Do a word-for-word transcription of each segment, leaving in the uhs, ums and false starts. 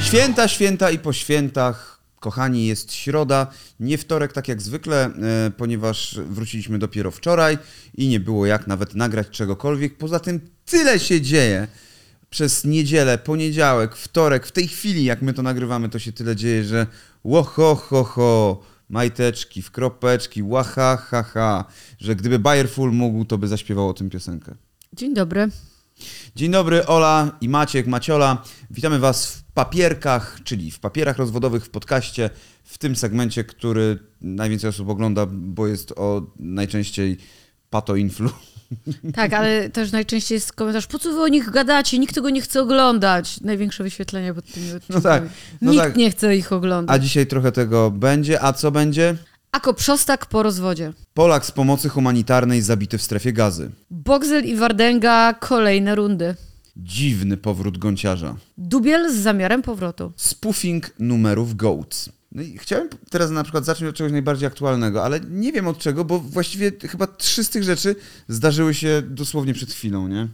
Święta, święta i po świętach, kochani, jest środa, nie wtorek tak jak zwykle, e, ponieważ wróciliśmy dopiero wczoraj i nie było jak nawet nagrać czegokolwiek. Poza tym tyle się dzieje przez niedzielę, poniedziałek, wtorek, w tej chwili jak my to nagrywamy, to się tyle dzieje, że łoho, ho, ho, majteczki, w kropeczki, łaha, ha, ha, że gdyby Bayerful mógł, to by zaśpiewał o tym piosenkę. Dzień dobry. Dzień dobry, Ola i Maciek, Maciola. Witamy Was w papierkach, czyli w papierach rozwodowych w podcaście, w tym segmencie, który najwięcej osób ogląda, bo jest o najczęściej pato-influ. Tak, ale też najczęściej jest komentarz, po co wy o nich gadacie, nikt tego nie chce oglądać. Największe wyświetlenia pod tymi odcinkami. No tak, no nikt tak. nie chce ich oglądać. A dzisiaj trochę tego będzie. A co będzie? Ako Przostak po rozwodzie. Polak z pomocy humanitarnej zabity w strefie Gazy. Boxel i Wardęga kolejne rundy. Dziwny powrót gąciarza. Dubiel z zamiarem powrotu. Spoofing numerów Goats. No i chciałem teraz na przykład zacząć od czegoś najbardziej aktualnego, ale nie wiem od czego, bo właściwie chyba trzy z tych rzeczy zdarzyły się dosłownie przed chwilą, nie?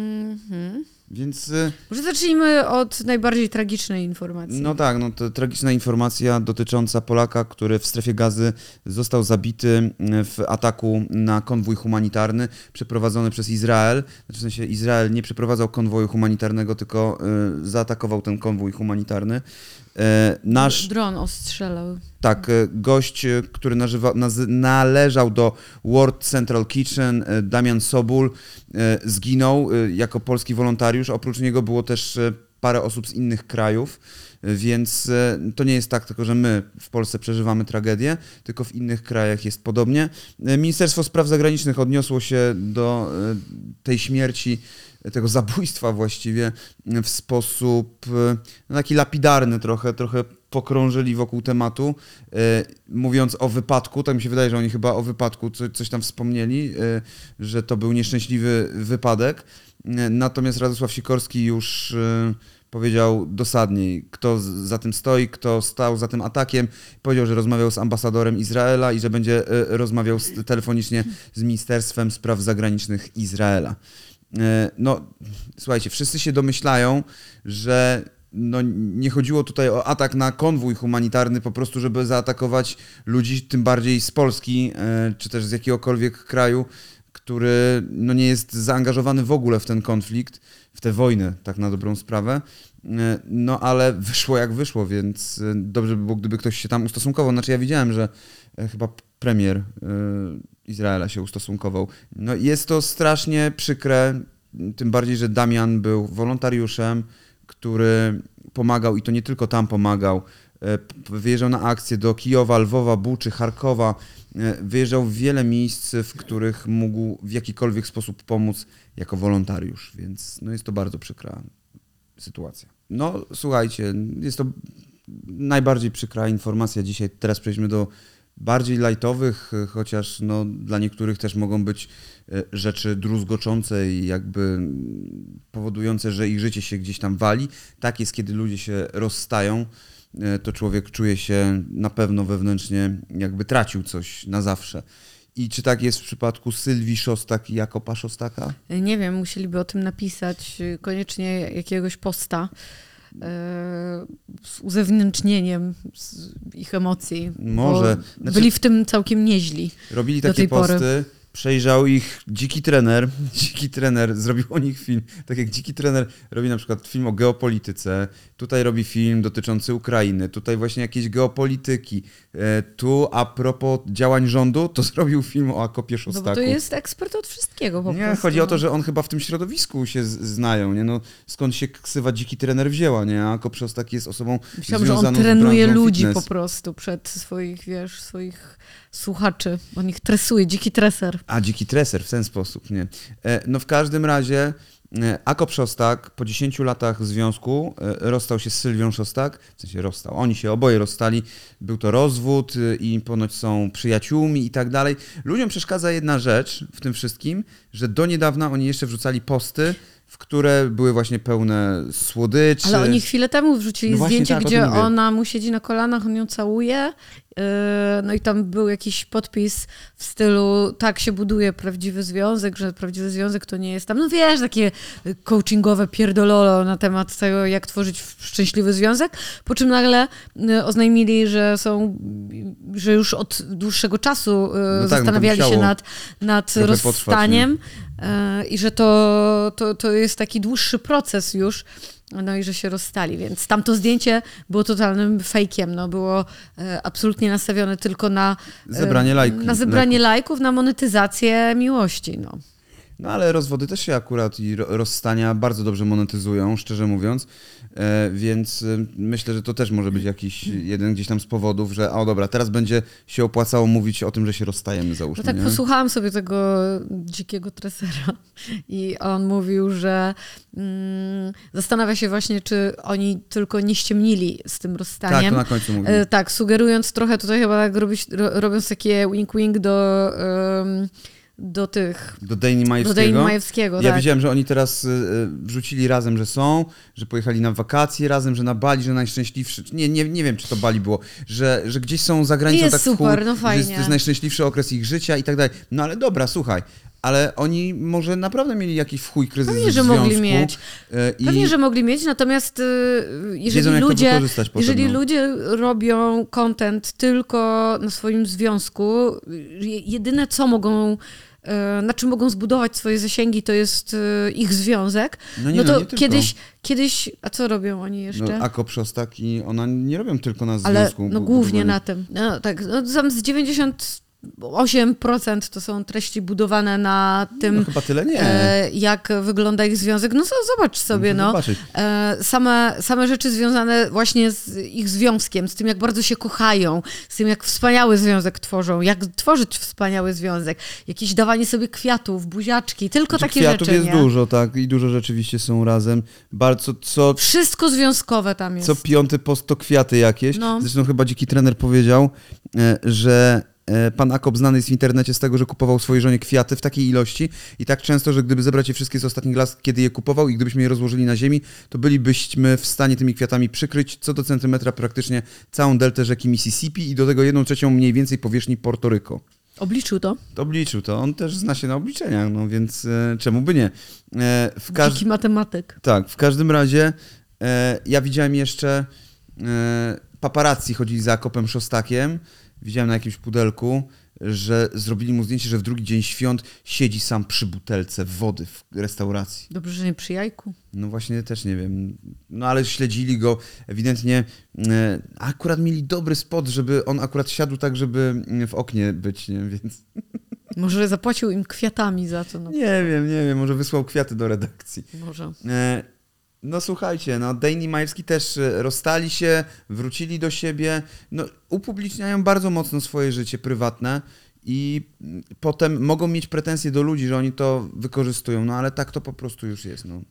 Mhm. Więc... Może zacznijmy od najbardziej tragicznej informacji. No tak, no to tragiczna informacja dotycząca Polaka, który w strefie Gazy został zabity w ataku na konwój humanitarny przeprowadzony przez Izrael. Znaczy w sensie Izrael nie przeprowadzał konwoju humanitarnego, tylko y, zaatakował ten konwój humanitarny. Y, nasz... Dron ostrzelał. Tak, gość, który nażywa, nazy, należał do World Central Kitchen, Damian Sobul, zginął jako polski wolontariusz. Oprócz niego było też parę osób z innych krajów, więc to nie jest tak tylko, że my w Polsce przeżywamy tragedię, tylko w innych krajach jest podobnie. Ministerstwo Spraw Zagranicznych odniosło się do tej śmierci, tego zabójstwa właściwie w sposób no, taki lapidarny trochę, trochę pokrążyli wokół tematu, yy, mówiąc o wypadku, tak mi się wydaje, że oni chyba o wypadku co, coś tam wspomnieli, yy, że to był nieszczęśliwy wypadek, yy, natomiast Radosław Sikorski już yy, powiedział dosadniej, kto za tym stoi, kto stał za tym atakiem, powiedział, że rozmawiał z ambasadorem Izraela i że będzie yy, rozmawiał z, telefonicznie z Ministerstwem Spraw Zagranicznych Izraela. Yy, no, słuchajcie, wszyscy się domyślają, że no, nie chodziło tutaj o atak na konwój humanitarny, po prostu, żeby zaatakować ludzi, tym bardziej z Polski, e, czy też z jakiegokolwiek kraju, który no, nie jest zaangażowany w ogóle w ten konflikt, w tę wojnę, tak na dobrą sprawę. E, no ale wyszło jak wyszło, więc e, dobrze by było, gdyby ktoś się tam ustosunkował. Znaczy ja widziałem, że e, chyba premier e, Izraela się ustosunkował. No jest to strasznie przykre, tym bardziej, że Damian był wolontariuszem, który pomagał i to nie tylko tam pomagał, wyjeżdżał na akcje do Kijowa, Lwowa, Buczy, Charkowa, wyjeżdżał w wiele miejsc, w których mógł w jakikolwiek sposób pomóc jako wolontariusz, więc no jest to bardzo przykra sytuacja. No słuchajcie, jest to najbardziej przykra informacja dzisiaj, teraz przejdźmy do bardziej lightowych, chociaż no, dla niektórych też mogą być rzeczy druzgoczące i jakby powodujące, że ich życie się gdzieś tam wali. Tak jest, kiedy ludzie się rozstają, to człowiek czuje się na pewno wewnętrznie, jakby tracił coś na zawsze. I czy tak jest w przypadku Sylwii Szostak i Jakoba Szostaka? Nie wiem, musieliby o tym napisać koniecznie jakiegoś posta z uzewnętrznieniem z ich emocji. Może. Znaczy, byli w tym całkiem nieźli. Robili do takie tej posty, pory. Przejrzał ich Dziki Trener. Dziki Trener zrobił o nich film. Tak jak Dziki Trener robi na przykład film o geopolityce, tutaj robi film dotyczący Ukrainy, tutaj właśnie jakieś geopolityki. Tu a propos działań rządu, to zrobił film o Akopie Szostaku. No bo to jest ekspert od wszystkiego po nie, prostu. chodzi o to, że on chyba w tym środowisku się z- znają, nie? No, skąd się ksywa Dziki Trener wzięła, nie? A Akop Szostak jest osobą Myślałam, że on związaną z trenuje branżą ludzi fitness. po prostu przed swoich, wiesz, swoich słuchaczy. On ich tresuje, dziki treser. A, dziki treser, w ten sposób, nie. E, no w każdym razie e, Akop Szostak po dziesięciu latach związku e, rozstał się z Sylwią Szostak, w sensie rozstał, oni się oboje rozstali, był to rozwód e, i ponoć są przyjaciółmi i tak dalej. Ludziom przeszkadza jedna rzecz w tym wszystkim, że do niedawna oni jeszcze wrzucali posty, w które były właśnie pełne słodyczy. Ale oni chwilę temu wrzucili No właśnie zdjęcie, tak, o gdzie tym mówię. ona mu siedzi na kolanach, on ją całuje No i tam był jakiś podpis w stylu tak się buduje prawdziwy związek, że prawdziwy związek to nie jest tam, no wiesz, takie coachingowe pierdololo na temat tego, jak tworzyć szczęśliwy związek, po czym nagle oznajmili, że są, że już od dłuższego czasu no zastanawiali tak, no się nad, nad rozstaniem potrwać, i że to, to, to jest taki dłuższy proces już. No i że się rozstali, więc tamto zdjęcie było totalnym fejkiem, no było e, absolutnie nastawione tylko na e, zebranie lajków, na zebranie lajków, na monetyzację miłości, no. No ale rozwody też się akurat i rozstania bardzo dobrze monetyzują, szczerze mówiąc, e, więc myślę, że to też może być jakiś jeden gdzieś tam z powodów, że o dobra, teraz będzie się opłacało mówić o tym, że się rozstajemy, załóżmy. No tak, nie? Posłuchałam sobie tego dzikiego tresera i on mówił, że mm, zastanawia się właśnie, czy oni tylko nie ściemnili z tym rozstaniem. Tak, to na końcu mówił. E, tak, sugerując trochę tutaj chyba tak robić, ro, robiąc takie wink-wink do... Um, do tych... Do Dejni Majewskiego? Do Dejni Majewskiego, Ja tak. widziałem, że oni teraz y, wrzucili razem, że są, że pojechali na wakacje razem, że na Bali, że najszczęśliwszy... Nie, nie, nie wiem, czy to Bali było. Że, że gdzieś są za granicą jest tak super, w chuj, no fajnie. że to jest najszczęśliwszy okres ich życia i tak dalej. No ale dobra, słuchaj. Ale oni może naprawdę mieli jakiś w chuj kryzys Pewnie, w że związku. mogli mieć. I Pewnie, że mogli mieć, natomiast jeżeli wiedzą, jak ludzie, to wykorzystać potem, jeżeli no. ludzie robią content tylko na swoim związku, jedyne co mogą, na czym mogą zbudować swoje zasięgi, to jest ich związek, no, nie, no to no, nie kiedyś, kiedyś, a co robią oni jeszcze? No, Ako Przostak i ona nie robią tylko na Ale związku. no głównie na tym. No tak, no, tam z dziewięćdziesiąt osiem procent to są treści budowane na tym, no, chyba tyle nie. E, jak wygląda ich związek. No co, zobacz sobie, no. E, same, same rzeczy związane właśnie z ich związkiem, z tym, jak bardzo się kochają, z tym, jak wspaniały związek tworzą, jak tworzyć wspaniały związek, jakieś dawanie sobie kwiatów, buziaczki, tylko znaczy, takie kwiatów rzeczy, jest nie? dużo, tak, i dużo rzeczywiście są razem. Bardzo, co... Wszystko związkowe tam jest. Co piąty post to kwiaty jakieś. No. Zresztą chyba Dziki Trener powiedział, że pan Akop znany jest w internecie z tego, że kupował swojej żonie kwiaty w takiej ilości i tak często, że gdyby zebrać je wszystkie z ostatnich lat, kiedy je kupował i gdybyśmy je rozłożyli na ziemi, to bylibyśmy w stanie tymi kwiatami przykryć co do centymetra praktycznie całą deltę rzeki Mississippi i do tego jedną trzecią mniej więcej powierzchni Porto Rico. Obliczył to? Obliczył to. On też zna się na obliczeniach, no więc e, czemu by nie? E, w każ... Dziki matematyk. Tak, w każdym razie e, ja widziałem jeszcze e, paparazzi chodzili za Akopem Szostakiem. Widziałem na jakimś pudelku, że zrobili mu zdjęcie, że w drugi dzień świąt siedzi sam przy butelce wody w restauracji. Dobrze, że nie przy jajku. No właśnie też nie wiem. No ale śledzili go ewidentnie. E, akurat mieli dobry spot, żeby on akurat siadł tak, żeby w oknie być, nie? Więc... Może zapłacił im kwiatami za to. No. Nie wiem, nie wiem. Może wysłał kwiaty do redakcji. Może. E, No słuchajcie, no Dejni Majewski też rozstali się, wrócili do siebie, no upubliczniają bardzo mocno swoje życie prywatne i potem mogą mieć pretensje do ludzi, że oni to wykorzystują, no ale tak to po prostu już jest, no.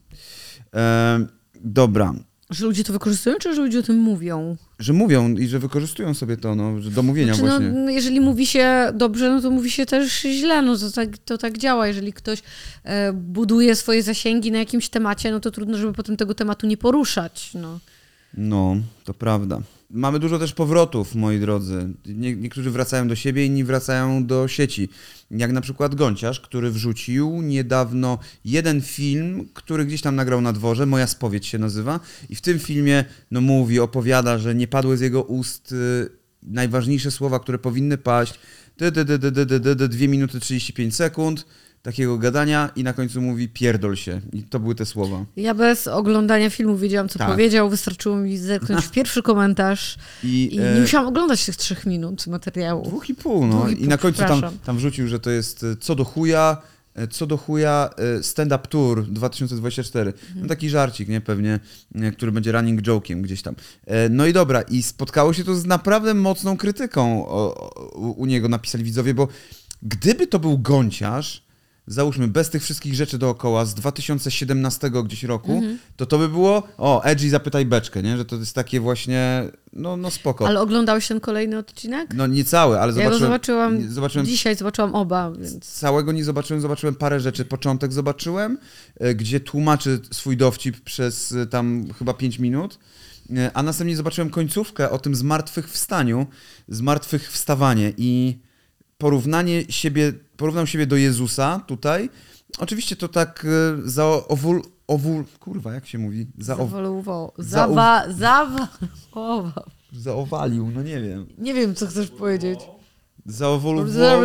E, dobra. Że ludzie to wykorzystują, czy że ludzie o tym mówią? Że mówią i że wykorzystują sobie to, no, że do mówienia znaczy, właśnie. No, jeżeli mówi się dobrze, no to mówi się też źle, no to tak, to tak działa. Jeżeli ktoś e, buduje swoje zasięgi na jakimś temacie, no to trudno, żeby potem tego tematu nie poruszać, no. No, to prawda. Mamy dużo też powrotów, moi drodzy. Nie, niektórzy wracają do siebie, inni wracają do sieci. Jak na przykład Gonciarz, który wrzucił niedawno jeden film, który gdzieś tam nagrał na dworze, Moja spowiedź się nazywa. I w tym filmie no, mówi, opowiada, że nie padły z jego ust y, najważniejsze słowa, które powinny paść. Dy, dy, dy, dy, dy, dy, dy, dwie minuty trzydzieści pięć sekund takiego gadania i na końcu mówi pierdol się. I to były te słowa. Ja bez oglądania filmu wiedziałam, co tak. powiedział. Wystarczyło mi zerknąć w pierwszy komentarz i, i nie e... musiałam oglądać tych trzech minut materiału. Dwóch i pół, no. Dwóch i, I pół, na końcu tam, tam wrzucił, że to jest co do chuja, co do chuja stand-up tour dwa tysiące dwudziesty czwarty. Mhm. No taki żarcik, nie? Pewnie, który będzie running joke'iem gdzieś tam. No i dobra, i spotkało się to z naprawdę mocną krytyką o, o, u niego, napisali widzowie, bo gdyby to był Gonciarz, załóżmy, bez tych wszystkich rzeczy dookoła z dwa tysiące siedemnastego gdzieś roku, mm-hmm. to to by było, o, Edgy zapytaj beczkę, nie? Że to jest takie właśnie, no, no spoko. Ale oglądałeś ten kolejny odcinek? No nie cały, ale zobaczyłem... Ja go zobaczyłam, zobaczyłem dzisiaj zobaczyłam oba, więc... Całego nie zobaczyłem, zobaczyłem parę rzeczy. Początek zobaczyłem, gdzie tłumaczy swój dowcip przez tam chyba pięć minut. a następnie zobaczyłem końcówkę o tym zmartwychwstaniu, zmartwychwstawanie i porównanie siebie, porównał siebie do Jezusa tutaj. Oczywiście to tak zaowul... Owul, kurwa, jak się mówi? Zawoluwał. Zawa... Zawa... Zaowalił, no nie wiem. Nie wiem, co chcesz powiedzieć. Zaowoluwał.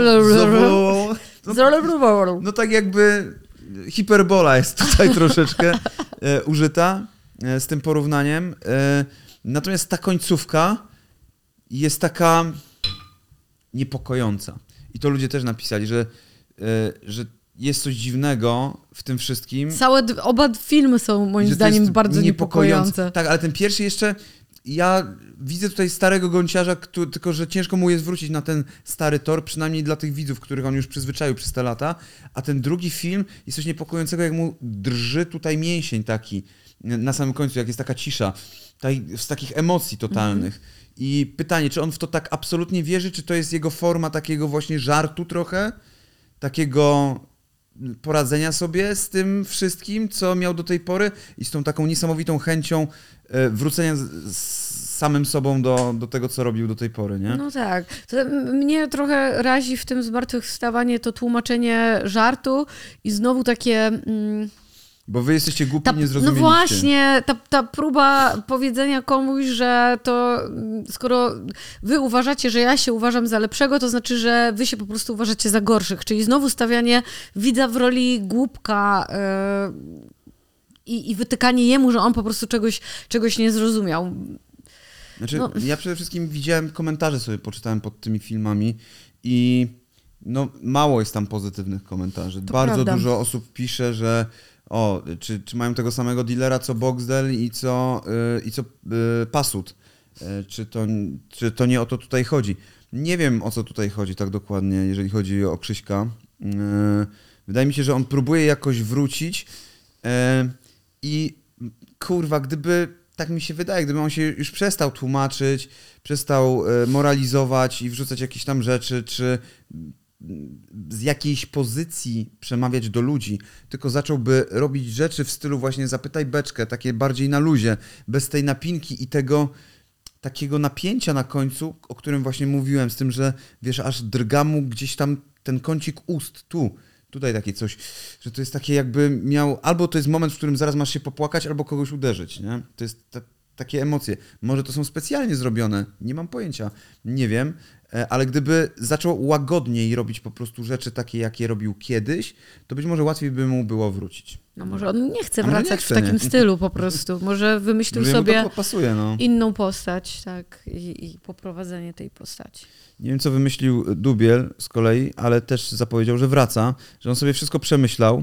No, no tak jakby hiperbola jest tutaj troszeczkę e, użyta e, z tym porównaniem. E, natomiast ta końcówka jest taka niepokojąca. I to ludzie też napisali, że, e, że jest coś dziwnego w tym wszystkim. Całe, oba filmy są moim zdaniem bardzo niepokojące. Tak, ale ten pierwszy jeszcze, ja widzę tutaj starego gąciarza, który, tylko że ciężko mu jest wrócić na ten stary tor, przynajmniej dla tych widzów, których on już przyzwyczaił przez te lata. A ten drugi film jest coś niepokojącego, jak mu drży tutaj mięsień taki na samym końcu, jak jest taka cisza, z takich emocji totalnych. Mm. I pytanie, czy on w to tak absolutnie wierzy, czy to jest jego forma takiego właśnie żartu trochę, takiego poradzenia sobie z tym wszystkim, co miał do tej pory i z tą taką niesamowitą chęcią wrócenia z, z samym sobą do, do tego, co robił do tej pory, nie? No tak. To mnie trochę razi w tym zmartwychwstawanie to tłumaczenie żartu i znowu takie... Mm, Bo wy jesteście głupi, ta, nie zrozumieliście. No właśnie, ta, ta próba powiedzenia komuś, że to skoro wy uważacie, że ja się uważam za lepszego, to znaczy, że wy się po prostu uważacie za gorszych. Czyli znowu stawianie widza w roli głupka yy, i, i wytykanie jemu, że on po prostu czegoś, czegoś nie zrozumiał. Znaczy, no. ja przede wszystkim widziałem komentarze, sobie poczytałem pod tymi filmami i no, mało jest tam pozytywnych komentarzy. To Bardzo prawda. dużo osób pisze, że o, czy, czy mają tego samego dealera co Boxdel i co, yy, i co yy, Pasut. Yy, czy, to, czy to nie o to tutaj chodzi? Nie wiem, o co tutaj chodzi tak dokładnie, jeżeli chodzi o Krzyśka. Yy, wydaje mi się, że on próbuje jakoś wrócić yy, i kurwa, gdyby, tak mi się wydaje, gdyby on się już przestał tłumaczyć, przestał yy, moralizować i wrzucać jakieś tam rzeczy, czy z jakiejś pozycji przemawiać do ludzi, tylko zacząłby robić rzeczy w stylu właśnie zapytaj beczkę, takie bardziej na luzie, bez tej napinki i tego takiego napięcia na końcu, o którym właśnie mówiłem, z tym, że wiesz, aż drga mu gdzieś tam ten kącik ust, tu, tutaj takie coś, że to jest takie jakby miał, albo to jest moment, w którym zaraz masz się popłakać, albo kogoś uderzyć, nie? To jest ta, takie emocje. Może to są specjalnie zrobione, nie mam pojęcia, nie wiem, ale gdyby zaczął łagodniej robić po prostu rzeczy takie, jakie robił kiedyś, to być może łatwiej by mu było wrócić. No może on nie chce A może wracać nie chce, w takim nie? stylu po prostu. Może wymyślił Może mu sobie to pasuje, no. inną postać, tak, i, i poprowadzenie tej postaci. Nie wiem, co wymyślił Dubiel z kolei, ale też zapowiedział, że wraca, że on sobie wszystko przemyślał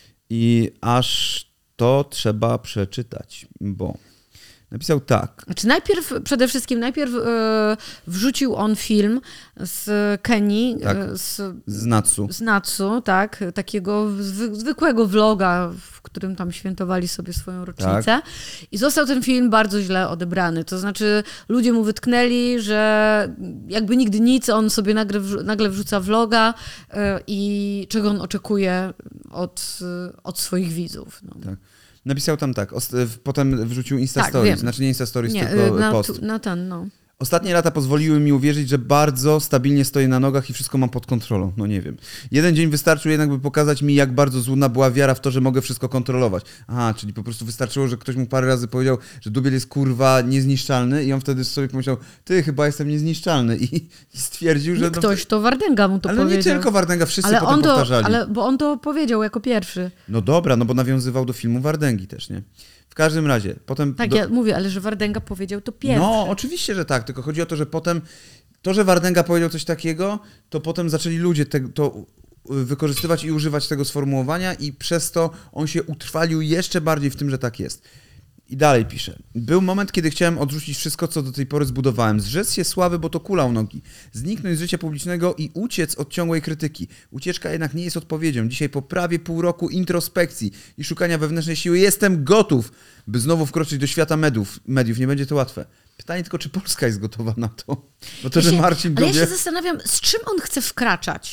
i aż to trzeba przeczytać, bo napisał tak. Znaczy najpierw, przede wszystkim najpierw e, wrzucił on film z Kenii, Tak, e, z, z Natsu. z Natsu, tak, takiego zwy, zwykłego vloga, w którym tam świętowali sobie swoją rocznicę. Tak. I został ten film bardzo źle odebrany. To znaczy ludzie mu wytknęli, że jakby nigdy nic, on sobie nagle, nagle wrzuca vloga e, i czego on oczekuje od, od swoich widzów. No. Tak. Napisał tam tak, potem wrzucił Insta tak, Stories, wiem. znaczy nie Insta Stories, nie, tylko na, post. Na ten, no. Ostatnie lata pozwoliły mi uwierzyć, że bardzo stabilnie stoję na nogach i wszystko mam pod kontrolą. No nie wiem. Jeden dzień wystarczył jednak, by pokazać mi, jak bardzo złudna była wiara w to, że mogę wszystko kontroloć. Aha, czyli po prostu wystarczyło, że ktoś mu parę razy powiedział, że Dubiel jest kurwa niezniszczalny i on wtedy sobie pomyślał, ty chyba jestem niezniszczalny i, i stwierdził, że... Nie ktoś, to Wardęga mu to ale powiedział. Ale nie tylko Wardęga, wszyscy ale potem on to, powtarzali. Ale bo on to powiedział jako pierwszy. No dobra, no bo nawiązywał do filmu Wardęgi też, nie? W każdym razie, potem... Tak, do... ja mówię, ale że Wardęga powiedział to pierwszy. No, oczywiście, że tak, tylko chodzi o to, że potem, to, że Wardęga powiedział coś takiego, to potem zaczęli ludzie te, to wykorzystywać i używać tego sformułowania i przez to on się utrwalił jeszcze bardziej w tym, że tak jest. I dalej pisze. Był moment, kiedy chciałem odrzucić wszystko, co do tej pory zbudowałem. Zrzec się sławy, bo to kula u nogi. Zniknąć z życia publicznego i uciec od ciągłej krytyki. Ucieczka jednak nie jest odpowiedzią. Dzisiaj po prawie pół roku introspekcji i szukania wewnętrznej siły jestem gotów, by znowu wkroczyć do świata mediów. mediów. Nie będzie to łatwe. Pytanie tylko, czy Polska jest gotowa na to? Bo to, ja że się, Marcin Ale Dubiel... ja się zastanawiam, z czym on chce wkraczać?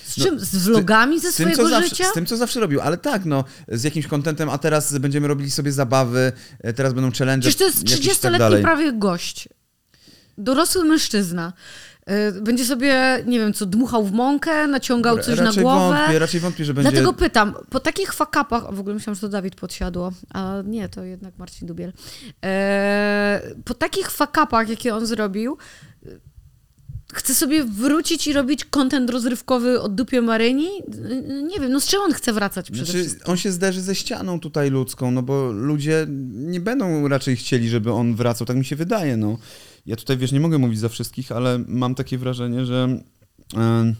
Z czym? Z vlogami ze z tym, swojego co zawsze, życia? Z tym, co zawsze robił, ale tak, no, z jakimś kontentem, a teraz będziemy robili sobie zabawy, teraz będą challenge. Przecież to jest trzydziestoletni tak prawie gość. Dorosły mężczyzna. Będzie sobie, nie wiem co, dmuchał w mąkę, naciągał coś raczej na głowę. Wątpię, raczej wątpię, że będzie... Dlatego pytam, po takich fuck-upach, w ogóle myślałam, że to Dawid podsiadło, a nie, to jednak Marcin Dubiel. Eee, po takich fuck-upach, jakie on zrobił, chce sobie wrócić i robić content rozrywkowy o dupie Maryni? Nie wiem, no z czym on chce wracać przede znaczy, wszystkim? on się zderzy ze ścianą tutaj ludzką, no bo ludzie nie będą raczej chcieli, żeby on wracał, tak mi się wydaje, no. Ja tutaj, wiesz, nie mogę mówić za wszystkich, ale mam takie wrażenie, że yy,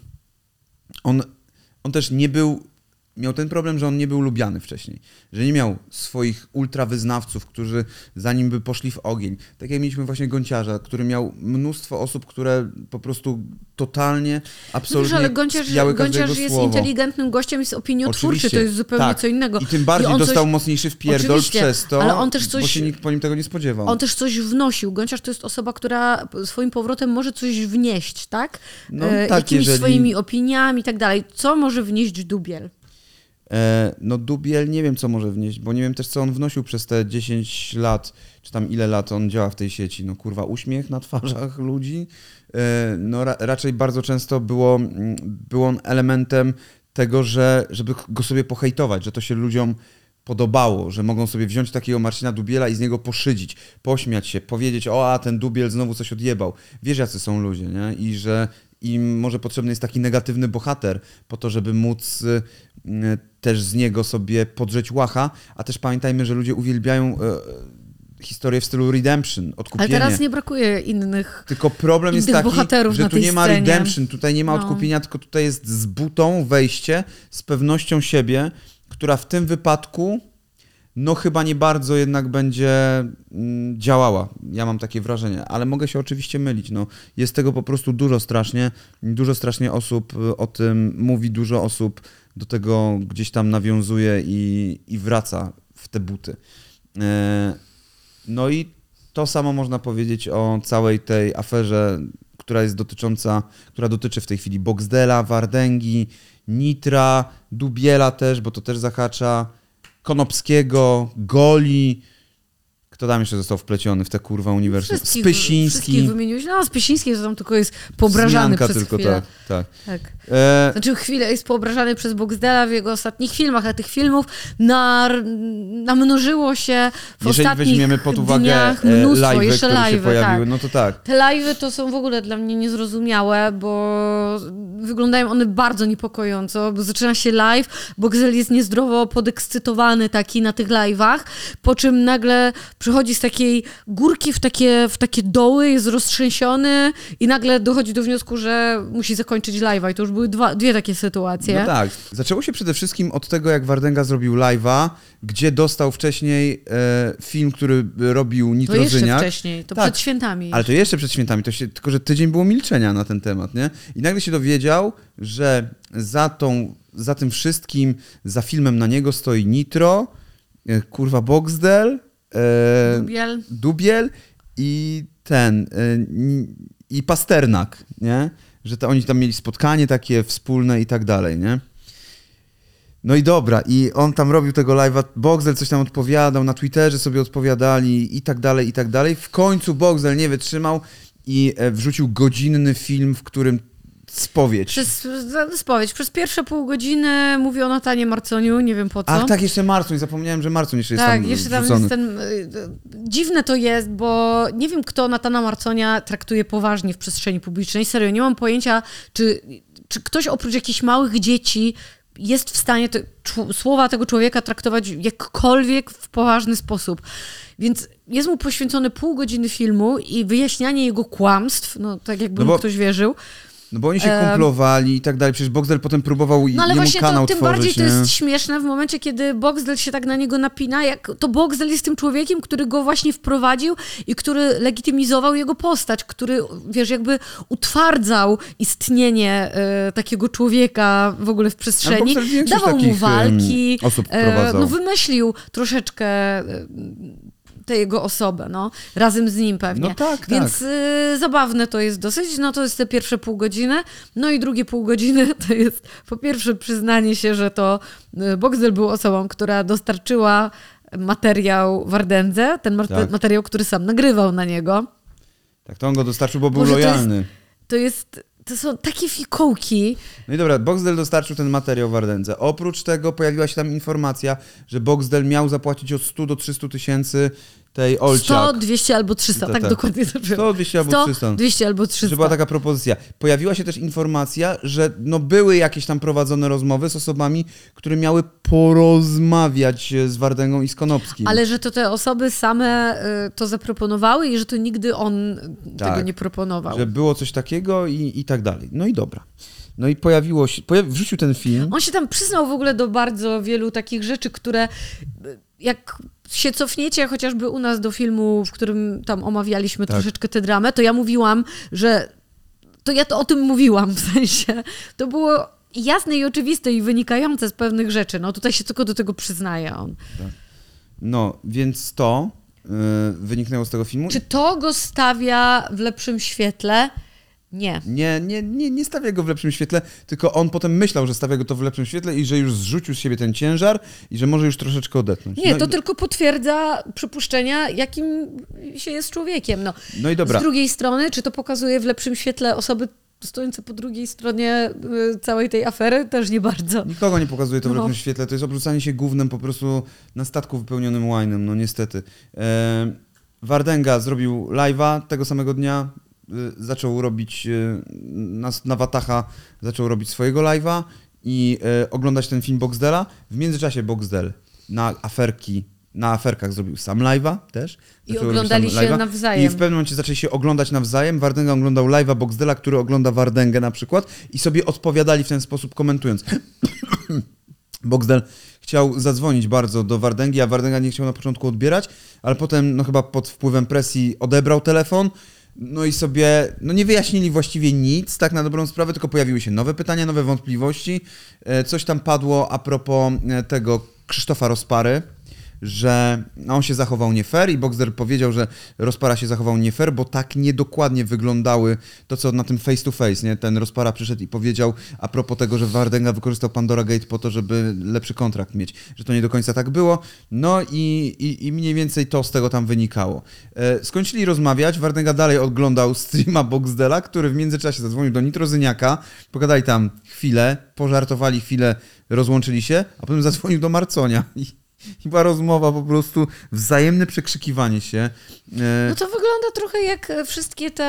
on, on też nie był, miał ten problem, że on nie był lubiany wcześniej, że nie miał swoich ultrawyznawców, którzy za nim by poszli w ogień. Tak jak mieliśmy właśnie Gonciarza, który miał mnóstwo osób, które po prostu totalnie, absolutnie no wiesz, ale Gonciarz, wspięły Gonciarz każdego jest słowo. inteligentnym gościem, jest opiniotwórczy, Oczywiście, to jest zupełnie tak. co innego. I tym bardziej I on dostał coś, mocniejszy wpierdol oczywiście, przez to, ale on też coś, bo się nikt po nim tego nie spodziewał. On też coś wnosił. Gonciarz to jest osoba, która swoim powrotem może coś wnieść, tak? No, e, tak, jakimiś jeżeli... swoimi opiniami i tak dalej. Co może wnieść Dubiel? E, no Dubiel nie wiem, co może wnieść, bo nie wiem też, co on wnosił przez te dziesięć lat, czy tam ile lat on działa w tej sieci. No kurwa, uśmiech na twarzach ludzi. E, no ra, raczej bardzo często było, był on elementem tego, że żeby go sobie pohejtować, że to się ludziom podobało, że mogą sobie wziąć takiego Marcina Dubiela i z niego poszydzić, pośmiać się, powiedzieć, o a ten Dubiel znowu coś odjebał. Wiesz, jacy są ludzie, nie? I że im może potrzebny jest taki negatywny bohater po to, żeby móc y, y, też z niego sobie podrzeć łacha, a też pamiętajmy, że ludzie uwielbiają y, historię w stylu redemption, odkupienie. Ale teraz nie brakuje innych Tylko problem jest taki, że tu nie ma scenie. redemption, tutaj nie ma no. odkupienia, tylko tutaj jest z butą wejście, z pewnością siebie, która w tym wypadku no chyba nie bardzo jednak będzie mm, działała. Ja mam takie wrażenie, ale mogę się oczywiście mylić. No, jest tego po prostu dużo strasznie. Dużo strasznie osób o tym mówi, dużo osób do tego gdzieś tam nawiązuje i, i wraca w te buty. E, no i to samo można powiedzieć o całej tej aferze, która jest dotycząca, która dotyczy w tej chwili Boxdela, Wardęgi, Nitra, Dubiela też, bo to też zahacza, Konopskiego, Goli. Kto tam jeszcze został wpleciony w te kurwa uniwersum? Spysiński. Wszystkich wymieniłeś. No, Spysiński to tam tylko jest poobrażany Wzmianka przez tylko, chwilę. tak, tak. tak. E... Znaczy chwilę jest poobrażany przez Boxdela w jego ostatnich filmach, a tych filmów nar... namnożyło się w Jeżeli ostatnich weźmiemy pod uwagę dniach mnóstwo, live'y, jeszcze które live'y, się pojawiły, tak. no to tak. Te live'y to są w ogóle dla mnie niezrozumiałe, bo wyglądają one bardzo niepokojąco, bo zaczyna się live, Boxdel jest niezdrowo podekscytowany taki na tych live'ach, po czym nagle przychodzi z takiej górki w takie, w takie doły, jest roztrzęsiony i nagle dochodzi do wniosku, że musi zakończyć live'a i to już były dwa, dwie takie sytuacje. No tak. Zaczęło się przede wszystkim od tego, jak Wardęga zrobił live'a, gdzie dostał wcześniej e, film, który robił Nitrozyniak. To jeszcze wcześniej, to tak, przed świętami. Ale to jeszcze przed świętami, to się, tylko że tydzień było milczenia na ten temat, nie? I nagle się dowiedział, że za, tą, za tym wszystkim, za filmem na niego stoi Nitro, e, kurwa Boxdel, e, Dubiel. Dubiel i ten, e, i Pasternak, nie? Że to oni tam mieli spotkanie takie wspólne i tak dalej, nie? No i dobra, i on tam robił tego live'a, Boxdel coś tam odpowiadał, na Twitterze sobie odpowiadali i tak dalej, i tak dalej. W końcu Boxdel nie wytrzymał i wrzucił godzinny film, w którym spowiedź. Przez spowiedź. Przez pierwsze pół godziny mówi o Natanie Marconiu, nie wiem po co. Ach tak, jeszcze Marcoń, zapomniałem, że Marcoń jeszcze jest tak, tam jeszcze tam wrzucony. jest ten... Dziwne to jest, bo nie wiem, kto Natana Marconia traktuje poważnie w przestrzeni publicznej. Serio, nie mam pojęcia, czy, czy ktoś oprócz jakichś małych dzieci jest w stanie te, słowa tego człowieka traktować jakkolwiek w poważny sposób. Więc jest mu poświęcone pół godziny filmu i wyjaśnianie jego kłamstw, no tak jakby no bo... mu ktoś wierzył. No bo oni się kumplowali i tak dalej, przecież Boxdel potem próbował no ale jemu właśnie kanał to, tym tworzyć, bardziej nie? to jest śmieszne w momencie, kiedy Boxdel się tak na niego napina, jak to Boxdel jest tym człowiekiem, który go właśnie wprowadził i który legitymizował jego postać, który, wiesz, jakby utwardzał istnienie e, takiego człowieka w ogóle w przestrzeni, dawał mu walki, osób wprowadzał. e, no wymyślił troszeczkę... E, tę jego osobę, no, razem z nim pewnie. No tak, Więc tak. y, zabawne to jest dosyć, no to jest te pierwsze pół godziny, no i drugie pół godziny to jest po pierwsze przyznanie się, że to y, Boxdel był osobą, która dostarczyła materiał Wardędze, ten ma- Tak. materiał, który sam nagrywał na niego. Tak, to on go dostarczył, bo był Może to jest- lojalny. To jest, to są takie fikołki. No i dobra, Boxdel dostarczył ten materiał Wardędze. Oprócz tego pojawiła się tam informacja, że Boxdel miał zapłacić od stu do trzystu tysięcy tej Olciak. sto, dwieście albo trzysta, To tak tak. dokładnie to było. sto, dwieście albo trzysta. dwieście albo trzysta. Że była taka propozycja. Pojawiła się też informacja, że no były jakieś tam prowadzone rozmowy z osobami, które miały porozmawiać z Wardęgą i z Konopskim. Ale że to te osoby same y, to zaproponowały i że to nigdy on Tak. tego nie proponował. Że było coś takiego i, i tak dalej. No i dobra. No i pojawiło się, pojawi, wrzucił ten film. On się tam przyznał w ogóle do bardzo wielu takich rzeczy, które y, jak się cofniecie chociażby u nas do filmu, w którym tam omawialiśmy Tak. troszeczkę tę dramę, to ja mówiłam, że to ja to o tym mówiłam, w sensie to było jasne i oczywiste i wynikające z pewnych rzeczy. No tutaj się tylko do tego przyznaje on. No, więc to yy, wyniknęło z tego filmu. Czy to go stawia w lepszym świetle? Nie. Nie, nie, nie, nie stawia go w lepszym świetle, tylko on potem myślał, że stawia go to w lepszym świetle i że już zrzucił z siebie ten ciężar i że może już troszeczkę odetchnąć. Nie, no to i, tylko potwierdza przypuszczenia, jakim się jest człowiekiem. No. No i dobra. Z drugiej strony, czy to pokazuje w lepszym świetle osoby stojące po drugiej stronie y, całej tej afery? Też nie bardzo. Nikogo nie pokazuje to w No. lepszym świetle, to jest obrzucanie się gównem po prostu na statku wypełnionym wine'em, no niestety. E, Wardęga zrobił live'a tego samego dnia, y, zaczął robić y, na, na Wataha, zaczął robić swojego live'a i y, oglądać ten film Boxdela. W międzyczasie Boxdel na aferki, na aferkach zrobił sam live'a też. I Zaczął robić oglądali sam się live'a. nawzajem. I w pewnym momencie zaczęli się oglądać nawzajem. Wardęga oglądał live'a Boxdela, który ogląda Wardęgę na przykład i sobie odpowiadali w ten sposób komentując. Boxdel chciał zadzwonić bardzo do Wardęgi, a Wardęga nie chciał na początku odbierać, ale potem no chyba pod wpływem presji odebrał telefon. No i sobie, no nie wyjaśnili właściwie nic, tak na dobrą sprawę, tylko pojawiły się nowe pytania, nowe wątpliwości. E, Coś tam padło a propos e, tego Krzysztofa Rozpary, że on się zachował nie fair i Boxdel powiedział, że Rozpara się zachował nie fair, bo tak niedokładnie wyglądały to, co na tym face to face, nie? Ten Rozpara przyszedł i powiedział a propos tego, że Wardęga wykorzystał Pandora Gate po to, żeby lepszy kontrakt mieć, że to nie do końca tak było, no i, i, i mniej więcej to z tego tam wynikało. E, skończyli rozmawiać, Wardęga dalej oglądał streama Boxdela, który w międzyczasie zadzwonił do Nitrozyniaka, pogadali tam chwilę, pożartowali chwilę, rozłączyli się, a potem zadzwonił do Marconia i I była rozmowa, po prostu wzajemne przekrzykiwanie się. E, No to wygląda trochę jak wszystkie te...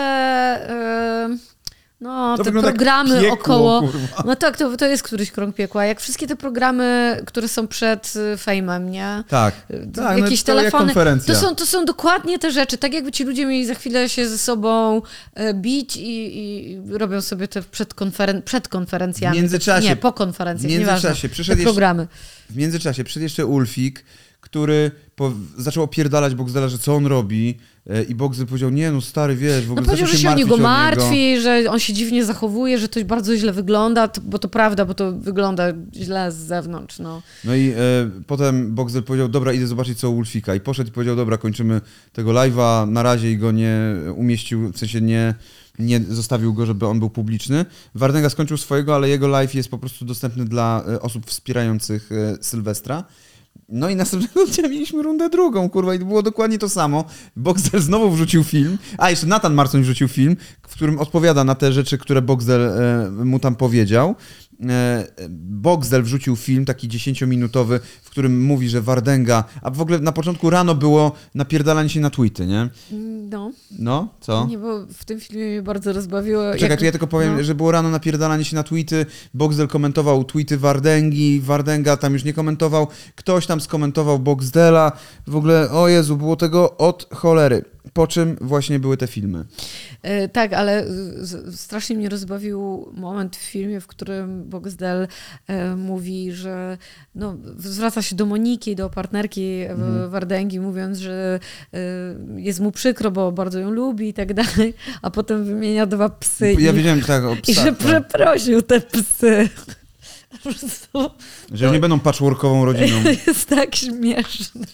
e, No, To te wygląda jak programy piekło, około... kurwa. No tak, to, to jest któryś krąg piekła. Jak wszystkie te programy, które są przed y, fejmem, nie? tak, Y, tak, Jakieś no, to jak telefony. konferencja. To są, to są dokładnie te rzeczy. Tak jakby ci ludzie mieli za chwilę się ze sobą e, bić i, i robią sobie te przed, konferen- przed konferencjami. W międzyczasie- Nie, po konferencjach, w międzyczasie nieważne. przyszedł te jeszcze- programy. W międzyczasie przyszedł jeszcze Ulfik, który po, zaczął opierdalać Boxdela, że co on robi e, i Boxdel powiedział, nie no stary, wiesz, w No ogóle powiedział, zaczął że się o martwić niego niego. martwi, że on się dziwnie zachowuje, że to bardzo źle wygląda, to, bo to prawda, bo to wygląda źle z zewnątrz, no. No i e, potem Boxdel powiedział, dobra, idę zobaczyć co u Ulfika i poszedł i powiedział, dobra, kończymy tego live'a, na razie i go nie umieścił, w sensie nie, nie zostawił go, żeby on był publiczny. Wardęga skończył swojego, ale jego live jest po prostu dostępny dla e, osób wspierających e, Sylwestra. No i następnego dnia mieliśmy rundę drugą, kurwa, i było dokładnie to samo. Boxdel znowu wrzucił film, a jeszcze Nathan Marcoń wrzucił film, w którym odpowiada na te rzeczy, które Boxdel e, mu tam powiedział. E, Boxdel wrzucił film taki dziesięciominutowy, w którym mówi, że Wardęga, a w ogóle na początku rano było napierdalanie się na tweety, nie? No, No, co? nie, bo w tym filmie mnie bardzo rozbawiło. Czekaj, jak- to ja tylko powiem, no. że było rano napierdalanie się na tweety, Boxdel komentował tweety Wardęgi, Wardęga tam już nie komentował, ktoś tam skomentował Boxdela, w ogóle, o Jezu, było tego od cholery. Po czym właśnie były te filmy. E, tak, ale z, strasznie mnie rozbawił moment w filmie, w którym Boxdel e, mówi, że no, zwraca się do Moniki, do partnerki mhm. Wardęgi, mówiąc, że e, jest mu przykro, bo bardzo ją lubi i tak dalej, a potem wymienia dwa psy Ja i, wiedziałem tak o i psach, że no. przeprosił te psy. Po prostu Że już nie będą patchworkową rodziną. jest tak śmieszne.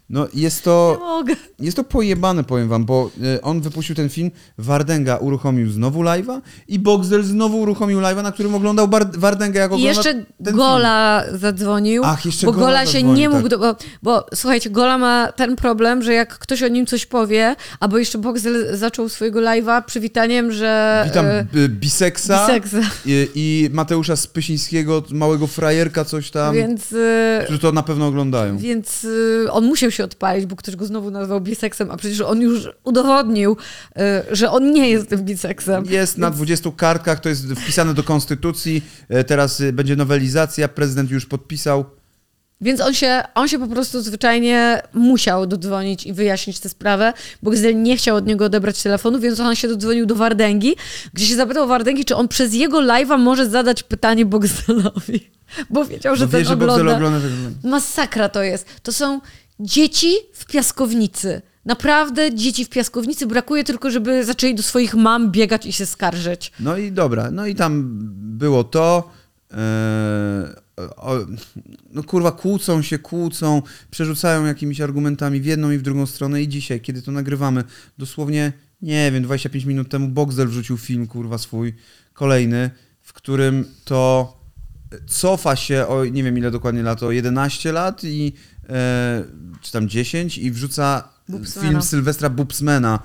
No jest to, Nie mogę. jest to pojebane, powiem wam, bo y, on wypuścił ten film, Wardęga uruchomił znowu live'a i Boxdel znowu uruchomił live'a, na którym oglądał Bar- Wardęgę, jak I ogląda jeszcze ten Gola film. zadzwonił, Ach, jeszcze bo Gola Gola się zadzwonił, nie mógł, tak. do, bo, bo słuchajcie, Gola ma ten problem, że jak ktoś o nim coś powie, albo jeszcze Boxdel zaczął swojego live'a przywitaniem, że... Witam e, y, Biseksa, Biseksa. I, i Mateusza Spysińskiego, małego frajerka, coś tam, Więc, e, którzy to na pewno oglądają. więc e, on musiał się odpalić, bo ktoś go znowu nazwał biseksem, a przecież on już udowodnił, e, że on nie jest tym biseksem. Jest na dwudziestu kartkach, to jest wpisane do konstytucji, e, teraz y, będzie nowelizacja, prezydent już podpisał. Więc on się, on się po prostu zwyczajnie musiał dodzwonić i wyjaśnić tę sprawę, bo Boxdel nie chciał od niego odebrać telefonu, więc on się dodzwonił do Wardęgi, gdzie się zapytał Wardęgi, czy on przez jego live'a może zadać pytanie Boxdelowi. Bo wiedział, że Bo ten wie, że ogląda. Boxdel ogląda tego. Masakra to jest. To są dzieci w piaskownicy. Naprawdę dzieci w piaskownicy. Brakuje tylko, żeby zaczęli do swoich mam biegać i się skarżyć. No i dobra, no i tam było to. E, o, no kurwa, kłócą się, kłócą, przerzucają jakimiś argumentami w jedną i w drugą stronę i dzisiaj, kiedy to nagrywamy, dosłownie, nie wiem, dwadzieścia pięć minut temu Boxdel wrzucił film, kurwa, swój, kolejny, w którym to cofa się o, nie wiem ile dokładnie lat, o jedenaście lat i e, czy tam dziesięć i wrzuca Bubsmana. film Sylwestra Bubsmana,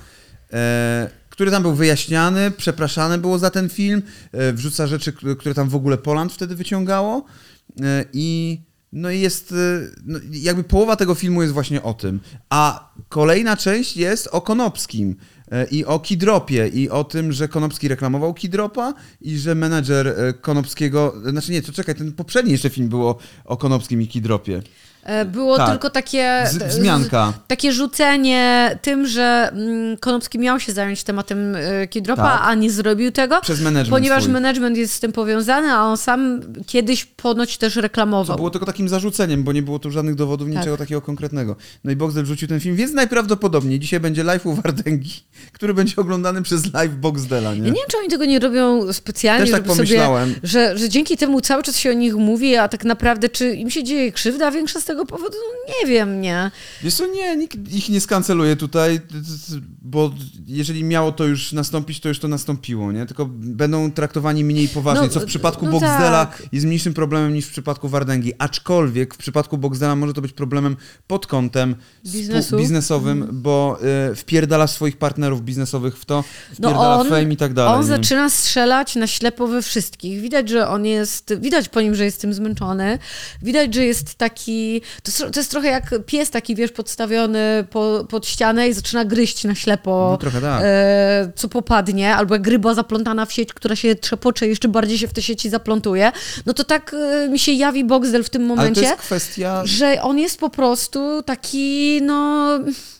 e, który tam był wyjaśniany, przepraszane było za ten film, e, wrzuca rzeczy, które tam w ogóle Poland wtedy wyciągało e, i no i jest, e, no, jakby połowa tego filmu jest właśnie o tym, a kolejna część jest o Konopskim e, i o Kidropie i o tym, że Konopski reklamował Kidropa i że menadżer e, Konopskiego, znaczy nie, to czekaj, ten poprzedni jeszcze film było o Konopskim i Kidropie. E, Było Tak. tylko takie... Z, wzmianka. z- Takie rzucenie tym, że mm, Konopski miał się zająć tematem e, Kidropa, Tak. a nie zrobił tego, Przez management ponieważ swój. management jest z tym powiązany, a on sam kiedyś ponoć też To reklamował. było tylko takim zarzuceniem, bo nie było tu żadnych dowodów, Tak. niczego takiego konkretnego. No i Boxdel wrzucił ten film, więc najprawdopodobniej dzisiaj będzie live u Wardęgi, który będzie oglądany przez live Boxdela, nie? Ja nie wiem, czy oni tego nie robią specjalnie, Też tak żeby sobie, pomyślałem. że, że dzięki temu cały czas się o nich mówi, a tak naprawdę czy im się dzieje krzywda większa z tego powodu? No nie wiem, nie. Wiesz co, nie, nikt ich nie skanceluje tutaj, bo jeżeli miało to już nastąpić, to już to nastąpiło, nie? Tylko będą traktowani mniej poważnie, No, co w przypadku no Boxdela tak. jest mniejszym problemem niż w przypadku Wardęgi. Aczkolwiek w przypadku Boxdela może to być problemem pod kątem Biznesu. współ- biznesowym, bo y, wpierdala swoich partnerów biznesowych w to, wpierdala No on, fame i tak dalej. on nie? zaczyna strzelać na ślepo we wszystkich. Widać, że on jest, widać po nim, że jest tym zmęczony. Widać, że jest taki, to, jest- to jest trochę jak pies taki, wiesz, podstawiony po, pod ścianę i zaczyna gryźć na ślepo, No trochę tak. e, co popadnie, albo jak ryba zaplątana w sieć, która się trzepocze, jeszcze bardziej się w te sieci zaplątuje. No to tak e, mi się jawi Boxdel w tym Ale to momencie, jest kwestia, że on jest po prostu taki, no...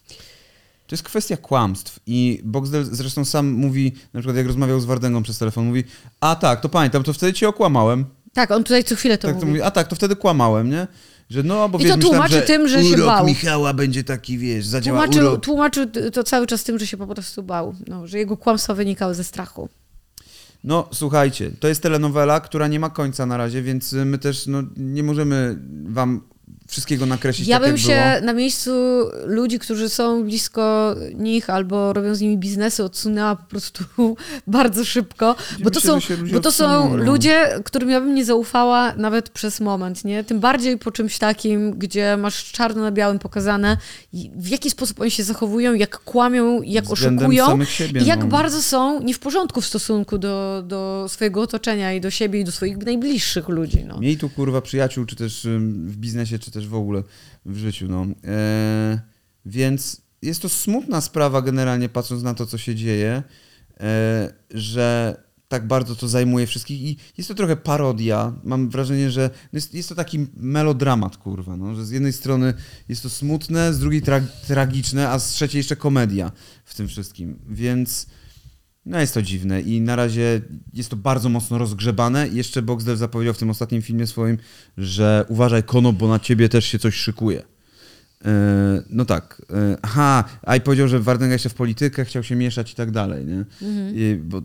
to jest kwestia kłamstw i Boxdel zresztą sam mówi, na przykład jak rozmawiał z Wardęgą przez telefon, mówi, a tak, to pamiętam, to wtedy cię okłamałem. Tak, on tutaj co chwilę to Tak, mówi. to mówi, a tak, to wtedy kłamałem, nie? Że no, bo I wiesz, to myślałem, tłumaczy że tym, że się urok bał. Michała będzie taki, wiesz, zadziała Tłumaczył, urok. tłumaczył to cały czas tym, że się po prostu bał, no, że jego kłamstwa wynikały ze strachu. No, słuchajcie, to jest telenowela, która nie ma końca na razie, więc my też no, nie możemy wam wszystkiego nakreślić Ja tak, bym jak się było. na miejscu ludzi, którzy są blisko nich albo robią z nimi biznesy, odsunęła po prostu bardzo szybko, bo to, myślę, są, że się ludzie bo to są odsuną, no. ludzie, którym ja bym nie zaufała nawet przez moment, nie? Tym bardziej po czymś takim, gdzie masz czarno na białym pokazane, i w jaki sposób oni się zachowują, jak kłamią, jak Względem oszukują samych siebie, i jak no. bardzo są nie w porządku w stosunku do, do swojego otoczenia i do siebie i do swoich najbliższych ludzi, no. Miej tu kurwa przyjaciół, czy też ym, w biznesie, czy też w ogóle w życiu, no. E, więc jest to smutna sprawa generalnie, patrząc na to, co się dzieje, e, że tak bardzo to zajmuje wszystkich i jest to trochę parodia. Mam wrażenie, że jest, jest to taki melodramat, kurwa, no, że z jednej strony jest to smutne, z drugiej tra- tragiczne, a z trzeciej jeszcze komedia w tym wszystkim, więc no jest to dziwne i na razie jest to bardzo mocno rozgrzebane. Jeszcze Boxdel zapowiedział w tym ostatnim filmie swoim, że uważaj Konop, bo na ciebie też się coś szykuje. E, no tak. E, aha, a i powiedział, że Wardęga jeszcze w politykę chciał się mieszać i tak dalej, nie? Mhm. I, bo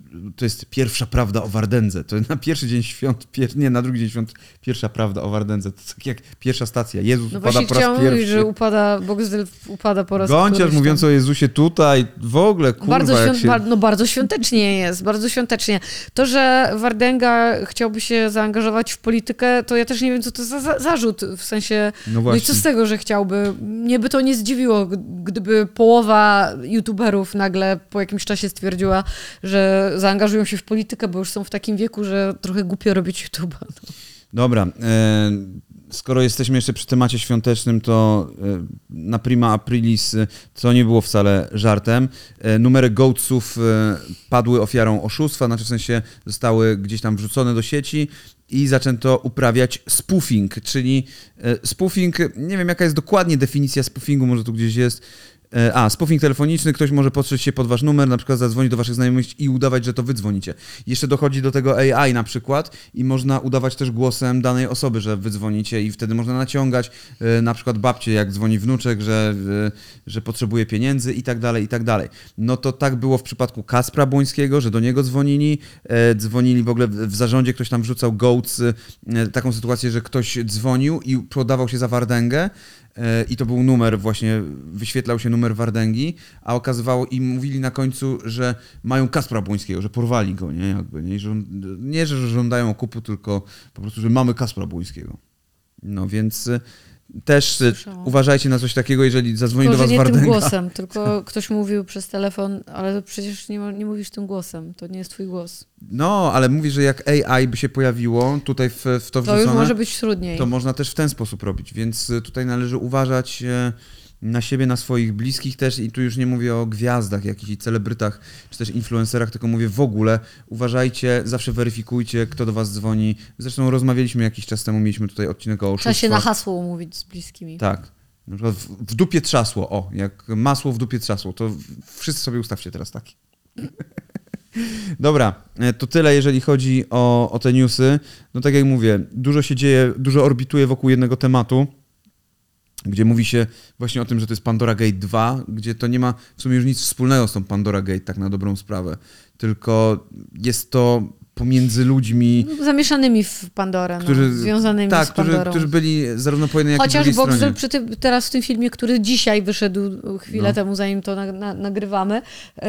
to jest pierwsza prawda o Wardędze. To na pierwszy dzień świąt, pier, nie, na drugi dzień świąt pierwsza prawda o Wardędze. To tak jak pierwsza stacja. Jezus no upada po raz chciałam pierwszy. mówić, że upada, Boxdel upada po raz Gąciarz któryś mówiąc o Jezusie tutaj, w ogóle, kurwa, bardzo, jak świąt, się... bar, no bardzo świątecznie jest, bardzo świątecznie. To, że Wardęga chciałby się zaangażować w politykę, to ja też nie wiem, co to za, za zarzut, w sensie, No no i co z tego, że chciałby? Mnie by to nie zdziwiło, gdyby połowa youtuberów nagle po jakimś czasie stwierdziła, że zaangażują się w politykę, bo już są w takim wieku, że trochę głupio robić YouTube'a. No. Dobra, e, skoro jesteśmy jeszcze przy temacie świątecznym, to e, na prima aprilis, e, co nie było wcale żartem, e, numery goatsów e, padły ofiarą oszustwa, znaczy w sensie zostały gdzieś tam wrzucone do sieci i zaczęto uprawiać spoofing, czyli e, spoofing, nie wiem jaka jest dokładnie definicja spoofingu, może tu gdzieś jest. A, spoofing telefoniczny, ktoś może podszyć się pod wasz numer, na przykład zadzwonić do waszych znajomych i udawać, że to wy dzwonicie. Jeszcze dochodzi do tego A I na przykład i można udawać też głosem danej osoby, że wy dzwonicie i wtedy można naciągać na przykład babcię, jak dzwoni wnuczek, że, że potrzebuje pieniędzy i tak dalej, i tak dalej. No to tak było w przypadku Kacpra Błońskiego, że do niego dzwonili, dzwonili w ogóle w zarządzie, ktoś tam wrzucał goats, taką sytuację, że ktoś dzwonił i podawał się za Wardęgę, i to był numer właśnie, wyświetlał się numer Wardęgi, a okazywało i mówili na końcu, że mają Kacpra Błońskiego, że porwali go, nie? Jakby, nie? Że, nie, że żądają okupu, tylko po prostu, że mamy Kacpra Błońskiego. No więc też Słyszałam. Uważajcie na coś takiego, jeżeli zadzwoni tylko, do was nie Wardęga. Tym głosem, tylko ktoś mówił przez telefon, ale przecież nie, nie mówisz tym głosem, to nie jest twój głos. No, ale mówisz, że jak A I by się pojawiło tutaj w, w to wrzucone, to już może być trudniej. To można też w ten sposób robić, więc tutaj należy uważać na siebie, na swoich bliskich też i tu już nie mówię o gwiazdach jakichś i celebrytach, czy też influencerach, tylko mówię w ogóle, uważajcie, zawsze weryfikujcie, kto do was dzwoni. Zresztą rozmawialiśmy jakiś czas temu, mieliśmy tutaj odcinek o oszustwach. Trzeba się na hasło umówić z bliskimi. Tak. Na przykład w, w dupie trzasło, o, jak masło w dupie trzasło, to wszyscy sobie ustawcie teraz taki. Dobra, to tyle, jeżeli chodzi o, o te newsy. No tak jak mówię, dużo się dzieje, dużo orbituje wokół jednego tematu, gdzie mówi się właśnie o tym, że to jest Pandora Gate dwa, gdzie to nie ma w sumie już nic wspólnego z tą Pandora Gate, tak na dobrą sprawę, tylko jest to pomiędzy ludźmi... Zamieszanymi w Pandorę, którzy, no, związanymi tak, z Pandorą. Którzy, którzy byli zarówno po jednej, jak i drugiej stronie. Chociaż Boxdel przy tym, teraz w tym filmie, który dzisiaj wyszedł chwilę no. temu, zanim to na, na, nagrywamy,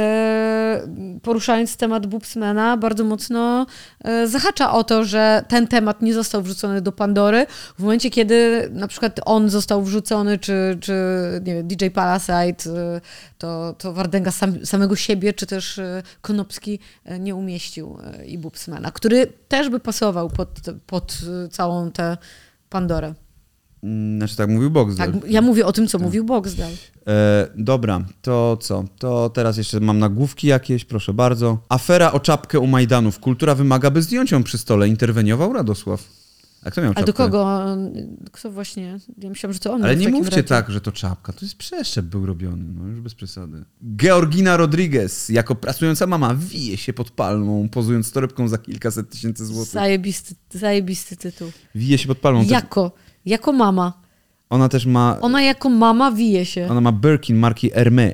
e, poruszając temat Bubsmana, bardzo mocno e, zahacza o to, że ten temat nie został wrzucony do Pandory w momencie, kiedy na przykład on został wrzucony, czy, czy nie wiem, D J Parasite, to, to Wardęga sam, samego siebie, czy też Konopski nie umieścił i Bubsmana, który też by pasował pod, pod całą tę Pandorę. Znaczy tak mówił Boxdel. Tak, ja mówię o tym, co tak. mówił Boxdel. E, dobra, to co? To teraz jeszcze mam nagłówki jakieś, proszę bardzo. Afera o czapkę u Majdanów. Kultura wymaga, by zdjąć ją przy stole. Interweniował Radosław. A kto miał czapkę? A do kogo? Kto właśnie? Ja myślałam, że to on. Ale nie mówcie razie. tak, że to czapka. To jest przeszczep był robiony, no już bez przesady. Georgina Rodriguez, jako pracująca mama, wije się pod palmą, pozując z torebką za kilkaset tysięcy złotych. Zajebisty, zajebisty tytuł. Wije się pod palmą. Jako? Też... Jako mama. Ona też ma... Ona jako mama wije się. Ona ma Birkin marki Hermès.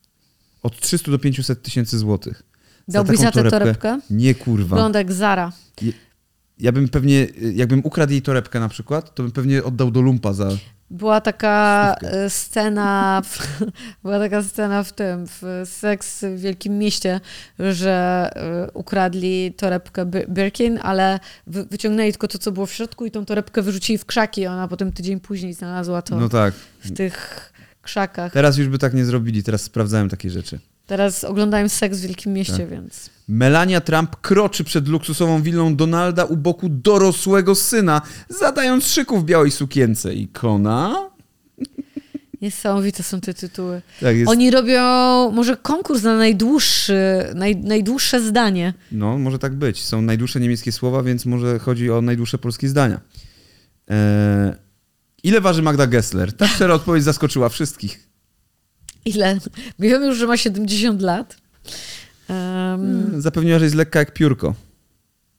Od trzysta do pięciuset tysięcy złotych. Dałbyś za, za tę torebkę? Nie, kurwa. Wygląda jak Zara. Je... Ja bym pewnie, jakbym ukradł jej torebkę na przykład, to bym pewnie oddał do lumpa za... Była taka stówkę. scena, w, była taka scena w tym, w Seks w Wielkim Mieście, że ukradli torebkę Birkin, ale wyciągnęli tylko to, co było w środku i tą torebkę wyrzucili w krzaki. Ona potem tydzień później znalazła to no tak. w tych krzakach. Teraz już by tak nie zrobili, teraz sprawdzałem takie rzeczy. Teraz oglądałem Seks w Wielkim Mieście, tak. więc... Melania Trump kroczy przed luksusową willą Donalda u boku dorosłego syna, zadając szyku w białej sukience. Ikona? Niesamowite są te tytuły. Tak jest. Oni robią może konkurs na najdłuższy, naj, najdłuższe zdanie. No, może tak być. Są najdłuższe niemieckie słowa, więc może chodzi o najdłuższe polskie zdania. Eee, ile waży Magda Gessler? Ta szczera odpowiedź zaskoczyła wszystkich. Ile? Wiem już, że ma siedemdziesiąt lat. Um... Zapewniła, że jest lekka jak piórko.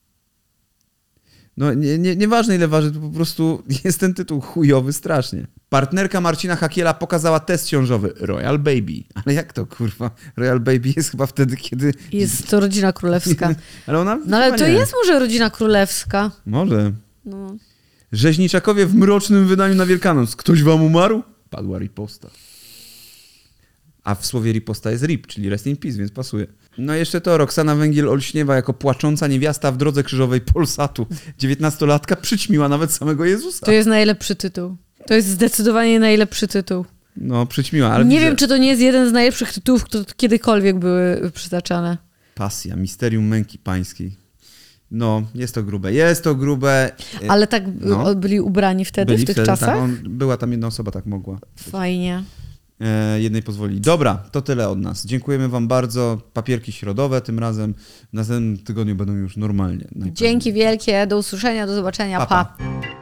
No nie, nie, nieważne ile waży, to po prostu jest ten tytuł chujowy strasznie. Partnerka Marcina Hakiela pokazała test ciążowy. Royal Baby. Ale jak to, kurwa? Royal Baby jest chyba wtedy, kiedy... Jest to rodzina królewska. ale ona... No ale to nie. jest może rodzina królewska. Może. No. Rzeźniczakowie w mrocznym wydaniu na Wielkanoc. Ktoś wam umarł? Padła riposta. A w słowie riposta jest rip, czyli rest in peace, więc pasuje. No jeszcze to, Roxana Węgiel-Olśniewa jako płacząca niewiasta w drodze krzyżowej Polsatu. dziewiętnastolatka przyćmiła nawet samego Jezusa. To jest najlepszy tytuł. To jest zdecydowanie najlepszy tytuł. No, przyćmiła, ale Nie widzę... wiem, czy to nie jest jeden z najlepszych tytułów, które kiedykolwiek były przytaczane. Pasja, misterium męki pańskiej. No, jest to grube, jest to grube. Ale tak No. byli ubrani wtedy, Byli w tych wtedy, czasach? tak, on, była tam jedna osoba, tak mogła. Fajnie. E, jednej pozwoli. Dobra, to tyle od nas. Dziękujemy wam bardzo. Papierki środowe tym razem. W następnym tygodniu będą już normalnie. Dzięki wielkie, do usłyszenia, do zobaczenia, Pa, pa. pa.